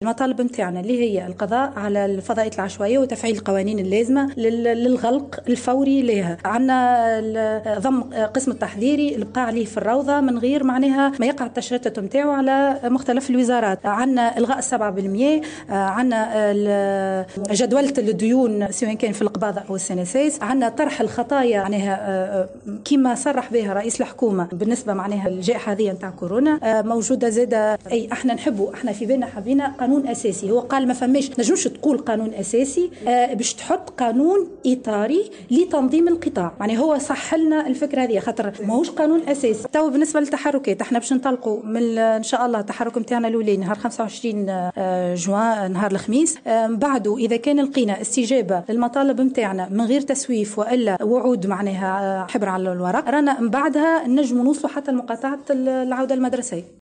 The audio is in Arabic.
المطالب نتاعنا اللي هي القضاء على الفضائيات العشوائية وتفعيل القوانين اللازمة للغلق الفوري لها. عندنا ضم قسم التحذيري البقاء عليه في الروضة من غير معناها ما يقع التشتت نتاعو على مختلف الوزارات. عندنا إلغاء 7%. عندنا جدولة الديون سواء كان في القباضة أو السنسيس. عندنا طرح الخطايا معناها كما صرح بها رئيس الحكومة بالنسبة معناها الجائحة هذه نتاع كورونا. موجودة زادة أي احنا نحبوا احنا في بالنا حبينا قانون أساسي. هو قال ما فماش نجمش تقول قانون أساسي باش تحط قانون إطاري لتنظيم القطاع. يعني هو صح لنا الفكرة هذه خاطر ماهوش قانون أساسي. تو بالنسبة للتحركات احنا باش ننطلقوا من إن شاء الله التحرك نتاعنا الأولي نهار 25 جوان نهار الخميس. بعده إذا كان لقينا استجابة للمطالب نتاعنا من غير تسويف وإلا وعود معناها حبر على الورق رانا من بعدها نجم نوصلوا حتى لمقاطعة العودة المدرسية.